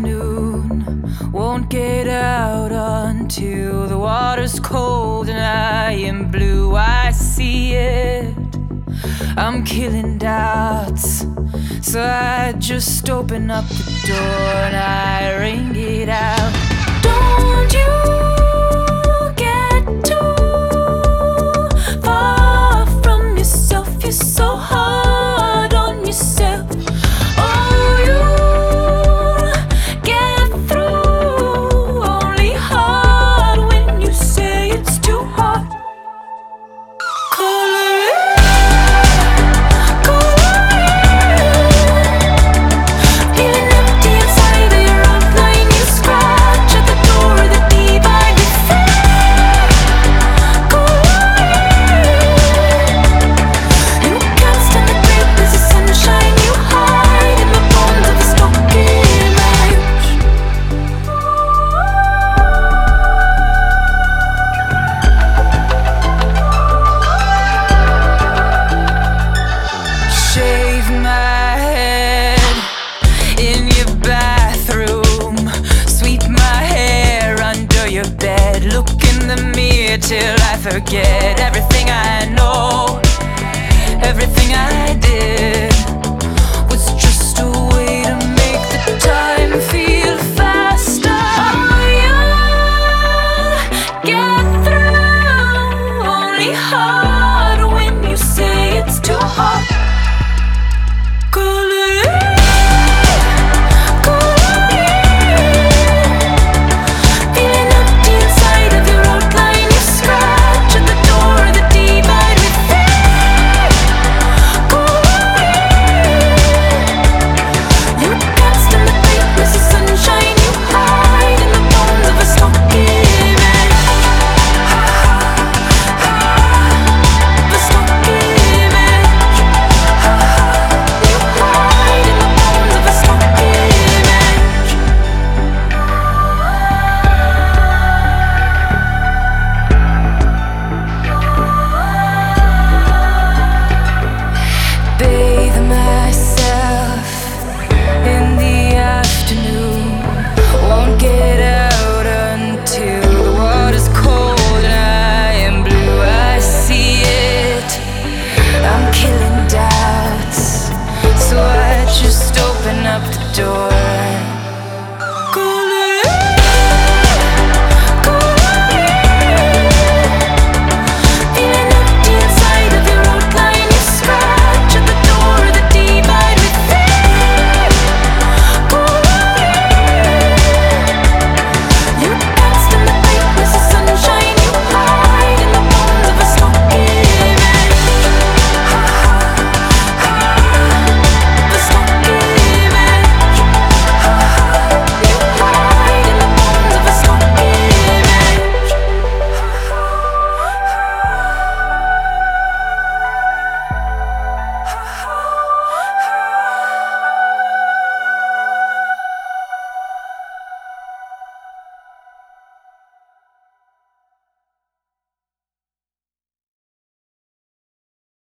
afternoon. Won't get out until the water's cold and I am blue. I see it, I'm killing doubts. So I just open up the door and I ring it out. Don't you get too far from yourself. You're so hard on yourself. Oh, you get through only hard when you say it's too hard. Till I forget everything.